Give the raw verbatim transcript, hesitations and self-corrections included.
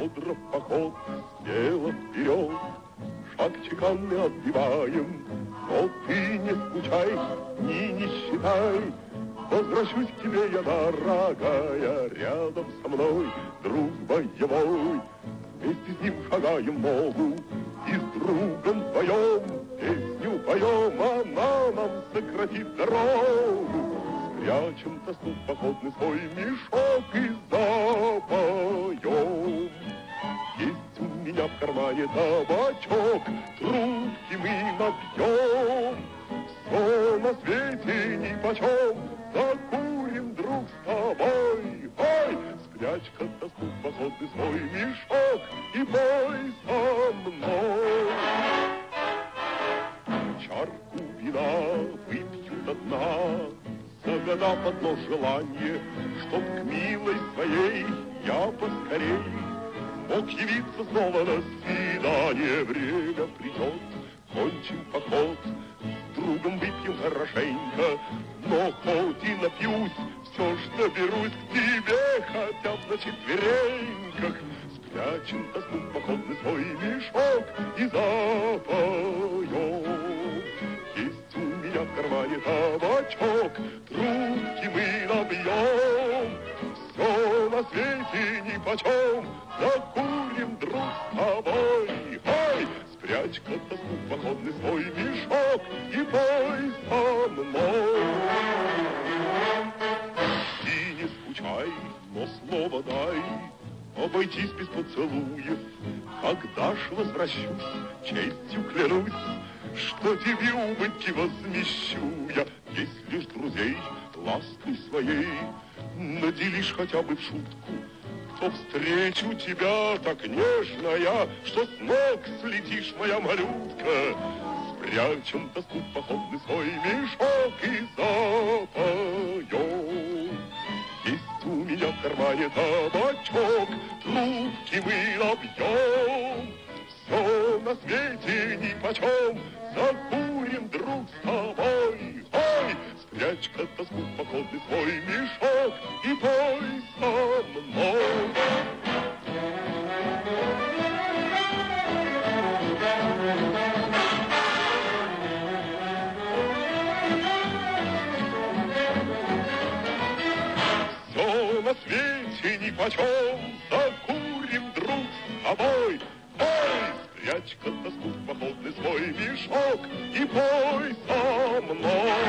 бодро в поход, смело вперед, шаг чеканный отбиваем. Но ты не скучай, ни не считай, возвращусь к тебе я, дорогая, рядом со мной друг боевой. Вместе с ним шагаем ногу и с другом вдвоем песню поем, она нам сократит дорогу. Спрячем тоску в походный свой мешок и запоем. Есть у меня в кармане табачок, трубки мы набьем. Все на свете нипочем, закурим, друг, с тобой. Ой, спрячь-ка тоску в походный свой мешок и пой со мной. Чарку вина выпью до дна, загадав одно желание, чтоб к милой своей я поскорей мог явиться снова на свидание. Время придет, кончим поход, с другом выпьем хорошенько, но хоть и напьюсь, все ж доберусь к тебе, хотя бы на четвереньках. Спрячем тоску в походный свой мешок и запоем. Есть у меня в кармане табачок, трубки мы набьем. Все на свете нипочем, закурим, друг, с тобой. Ой, спрячь-ка тоску в походный свой мешок и пой со мной. И не скучай, но слово дай обойтись без поцелуев. Когда ж возвращусь, честью клянусь, что тебе убытки возмещу я. Если ж друзей лаской своей наделишь хотя бы в шутку, то встречу тебя так нежно я, что с ног слетишь, моя малютка. Спрячем тоску в походный свой мешок и запоем. Есть у меня в кармане табачок, трубки мы набьем. Все на свете нипочем, закурим, друг, с тобой. Ой, спрячь-ка тоску в походный свой мешок и пой со мной. Все на свете нипочем, закурим, друг, с тобой. Ой, спрячь-ка тоску в походный свой мешок и пой со мной.